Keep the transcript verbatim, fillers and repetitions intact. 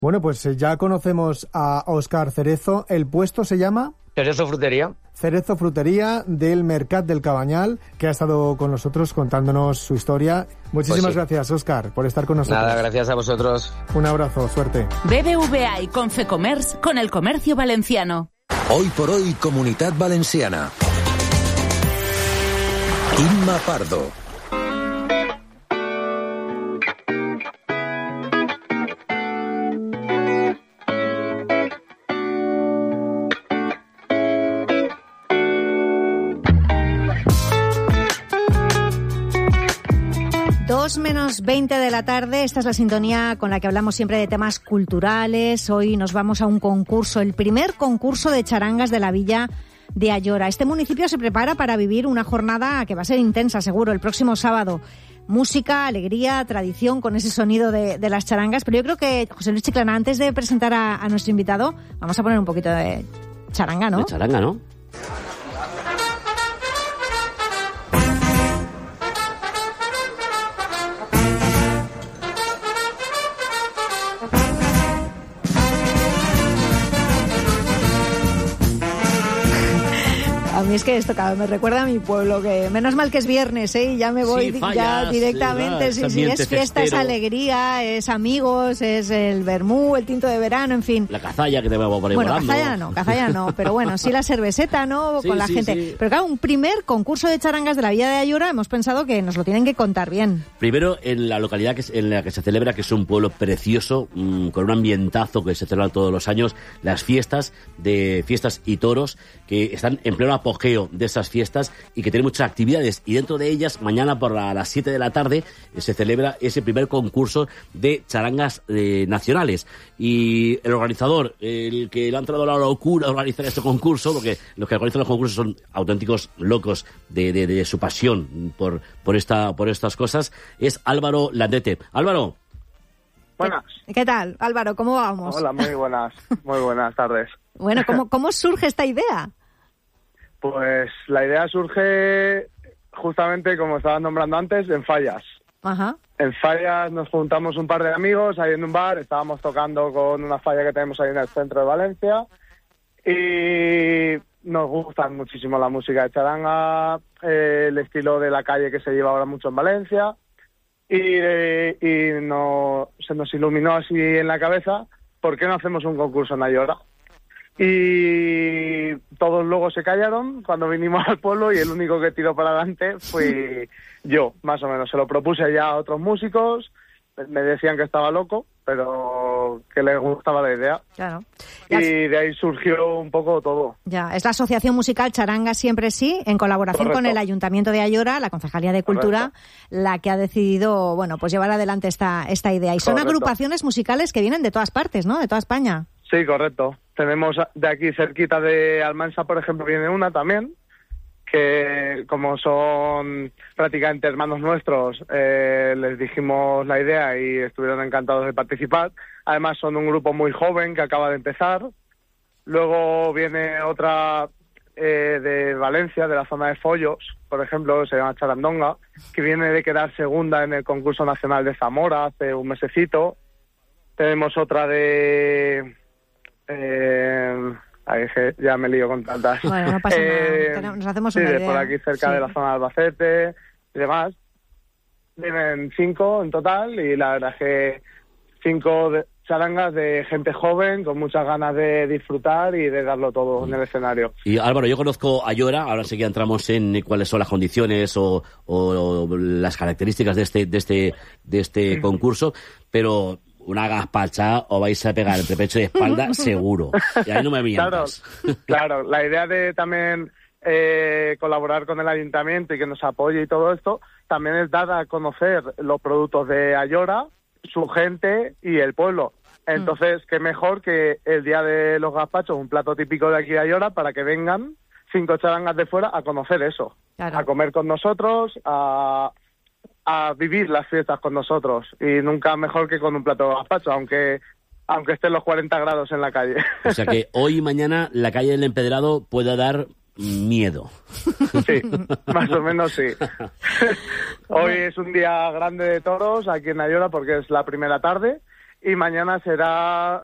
Bueno, pues ya conocemos a Óscar Cerezo. ¿El puesto se llama? Cerezo Frutería. Cerezo Frutería del Mercat del Cabanyal, que ha estado con nosotros contándonos su historia. Muchísimas pues sí. gracias, Óscar, por estar con nosotros. Nada, gracias a vosotros. Un abrazo, suerte. B B V A y Confecommerce con el comercio valenciano. Hoy por hoy, Comunitat Valenciana. Imma Pardo. dos menos veinte de la tarde, esta es la sintonía con la que hablamos siempre de temas culturales. Hoy nos vamos a un concurso, el primer concurso de charangas de la Villa de Ayora. Este municipio se prepara para vivir una jornada que va a ser intensa, seguro, el próximo sábado. Música, alegría, tradición con ese sonido de, de las charangas. Pero yo creo que, José Luis Chiclana, antes de presentar a, a nuestro invitado, vamos a poner un poquito de charanga, ¿no? De charanga, ¿no? A mí es que esto cada vez me recuerda a mi pueblo, que menos mal que es viernes, ¿eh? Y ya me voy sí, fallas, ya directamente. Sí, sí, es fiesta, festero. Es alegría, es amigos, es el vermú, el tinto de verano, en fin. La cazalla que te voy a poner Bueno, volando. cazalla no, cazalla no, pero bueno, sí la cerveceta, ¿no? Sí, con la sí, gente. Sí. Pero claro, un primer concurso de charangas de la Villa de Ayora, hemos pensado que nos lo tienen que contar bien. Primero, en la localidad que, en la que se celebra, que es un pueblo precioso, mmm, con un ambientazo que se celebra todos los años, las fiestas de fiestas y toros, que están en pleno apogeo de esas fiestas y que tienen muchas actividades, y dentro de ellas mañana por la, a las siete de la tarde eh, se celebra ese primer concurso de charangas eh, nacionales, y el organizador, el que le ha entrado la locura a organizar este concurso, porque los que organizan los concursos son auténticos locos de, de, de su pasión por, por, esta, por estas cosas, es Álvaro Landete. Álvaro. Buenas. ¿Qué tal, Álvaro? ¿Cómo vamos? Hola, muy buenas, muy buenas tardes. Bueno, ¿cómo, cómo surge esta idea? Pues la idea surge justamente, como estaba nombrando antes, en Fallas. Ajá. En Fallas nos juntamos un par de amigos ahí en un bar, estábamos tocando con una falla que tenemos ahí en el centro de Valencia, y nos gusta muchísimo la música de charanga, eh, el estilo de la calle que se lleva ahora mucho en Valencia, y, eh, y no, se nos iluminó así en la cabeza, ¿por qué no hacemos un concurso en Ayora? Y todos luego se callaron cuando vinimos al pueblo, y el único que tiró para adelante fui yo, más o menos. Se lo propuse ya a otros músicos, me decían que estaba loco, pero que les gustaba la idea. Claro. Y de ahí surgió un poco todo. Ya, es la Asociación Musical Charanga Siempre Sí, en colaboración Correcto. con el Ayuntamiento de Ayora, la Concejalía de Cultura, Correcto. La que ha decidido, bueno, pues llevar adelante esta, esta idea. Y son Correcto. Agrupaciones musicales que vienen de todas partes, ¿no? De toda España. Sí, correcto. Tenemos de aquí cerquita de Almansa, por ejemplo, viene una también, que como son prácticamente hermanos nuestros, eh, les dijimos la idea y estuvieron encantados de participar. Además son un grupo muy joven que acaba de empezar. Luego viene otra eh, de Valencia, de la zona de Follos, por ejemplo, se llama Charandonga, que viene de quedar segunda en el concurso nacional de Zamora hace un mesecito. Tenemos otra de... Eh, ahí ya me lío con tantas. Bueno, no pasa eh, nada. Nos hacemos sí, una de idea. por aquí cerca Sí. de la zona de Albacete y demás. Vienen cinco en total, y la verdad es que cinco de charangas de gente joven con muchas ganas de disfrutar y de darlo todo en el escenario. Y Álvaro, yo conozco Ayora, ahora enseguida entramos en cuáles son las condiciones o, o, o las características de este, de este, de este concurso, pero una gazpacha os vais a pegar entre pecho y espalda seguro. Y ahí no me mientas. Claro, claro. La idea de también eh, colaborar con el ayuntamiento y que nos apoye y todo esto, también es dar a conocer los productos de Ayora, su gente y el pueblo. Entonces, mm. qué mejor que el día de los gazpachos, un plato típico de aquí de Ayora, para que vengan cinco charangas de fuera a conocer eso, claro. A comer con nosotros, a... a vivir las fiestas con nosotros, y nunca mejor que con un plato de gazpacho, aunque aunque estén los cuarenta grados en la calle. O sea que hoy y mañana la calle del Empedrado puede dar miedo. Sí, más o menos sí. Hoy es un día grande de toros aquí en Ayora porque es la primera tarde, y mañana será